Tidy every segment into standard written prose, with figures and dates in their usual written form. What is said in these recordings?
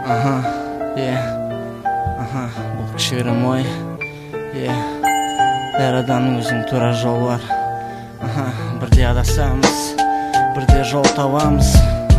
Бұл кішігірім ой. Әр адамның өзінің тура жолы бар. Бірде адасамыз, бірде жол табамыз.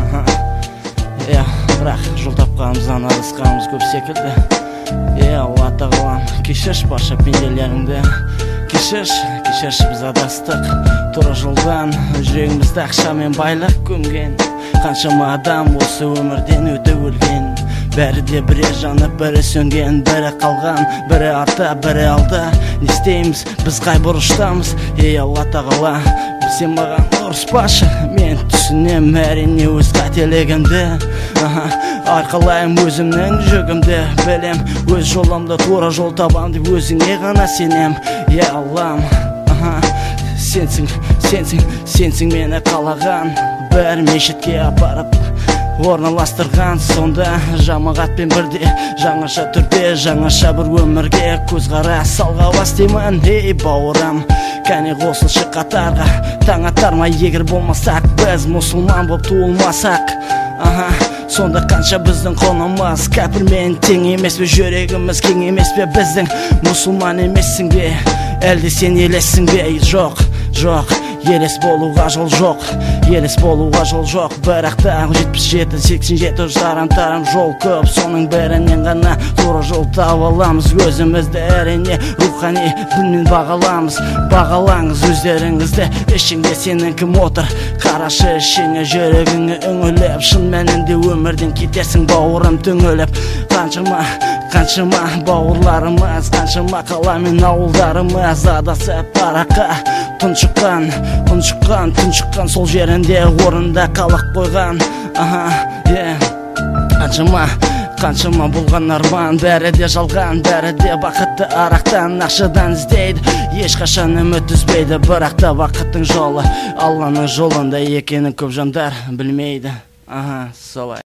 Бірақ жол тапқанымыздан адасқанымыз көп секілді. Алла тағалам, кешірші барша пенделеріңді. Кешірші біз адастық тура жолдан. Жүрегімізді ақша мен байлық көмген. Қаншама адам осы өмірден өте өлген. Бәрі де бірі жанып, бірі сөнген, бірі қалған, бірі арта, бірі алда. Не істейміз, біз қай бұрыштамыз? Алла тағала, сен маған ұрыспашы. Мен түсінем әрине өз қателігімді. Арқалайым өзімнің жүгімді. Білем өз жолымды, тура жол табам деп өзіңе ғана сенем. Аллам, сенсің мені қалаған. Бір мешітке апарып орналастырған. Сонда жамағатпен бірде, жаңаша түрде, жаңаша бір өмірге көзқара салға бастаймын. Бауырым, кәне қосылшы қатарға. Таң атар ма егер болмасақ, біз мұсылман болып туылмасақ? Сонда қанша біздің қонымыз кәпірмен тең емес пе? Жүрегіміз кең емес пе біздің? Мұсылман емессің бе? Әлде сен елессің бе? Жоқ, елес болуға жол жоқ. Бірақ та 77-87 жарым жол көп. Соның бәрінен ғана тура жол таба аламыз. Өзімізді әрине рухани дінмен бағалаңыз өздеріңізді. Ішіңде сенің кім отыр? Қарашы ішіңе, жүрегіңе үңіліп. Шын мәнінде өмірден кетерсің бауырым түңіліп. Қаншама бауырларымыз, қаншама қала мен ауылдарымыз адасып параққа тұншыққан сол жерінде орында қалып қойған. Қаншама болған арман, бәрі де жалған, бәрі де бақытты арақтан, ақшадан іздейді, ешқашан үміт үзбейді. Бірақ та бақыттың жолы Алланың жолында екенін көп жандар білмейді. Солай.